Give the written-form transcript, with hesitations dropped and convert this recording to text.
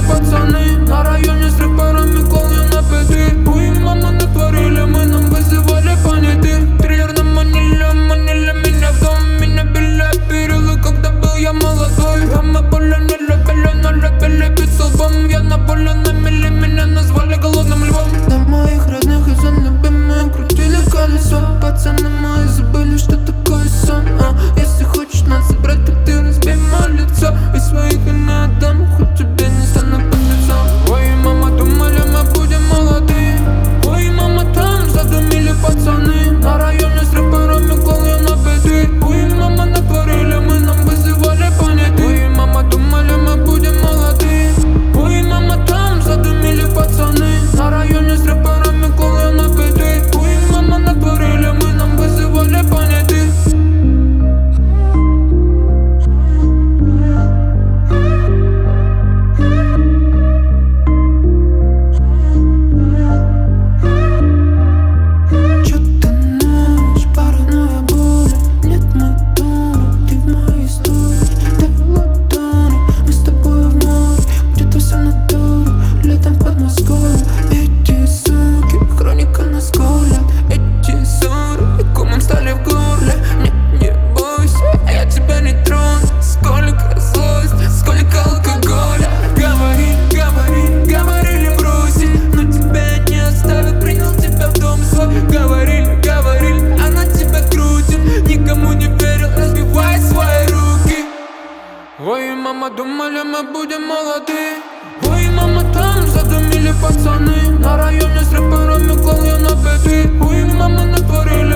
пацаны на районе с рэперами, клал я на пяти. Ой, мама, натворили мы, нам вызывали понятых. Триллер на маниле меня в дом. Меня били перилы, когда был я молодой. А мы поле не любили, но любили бить столбом. Я на поле на мели, меня назвали голодным львом. На моих родных и за любимые крутили колесо. Пацаны мои забыли, что такое сон. Если хочешь нас забрать, то ты разбей мое лицо. И своих и не отдам, хоть тебе не стану под лицом. Ой, мама, думали мы будем молоды. Ой, мама, там задумили пацаны на районе с рэперами, клал я на беды. Ой, мама, натворили мы, нам вызывали понятых. Ой, мама, думали мы будем молоды. Ой, мама, там задумили пацаны на районе с рэперами, клал я на беды. Ой, мама, натворили мы, нам вызывали понятых. Ой, мама, думали мы будем молоды. Ой, мама, там задумили пацаны на районе с рэперами, клал я на беды. Ой, мама, натворили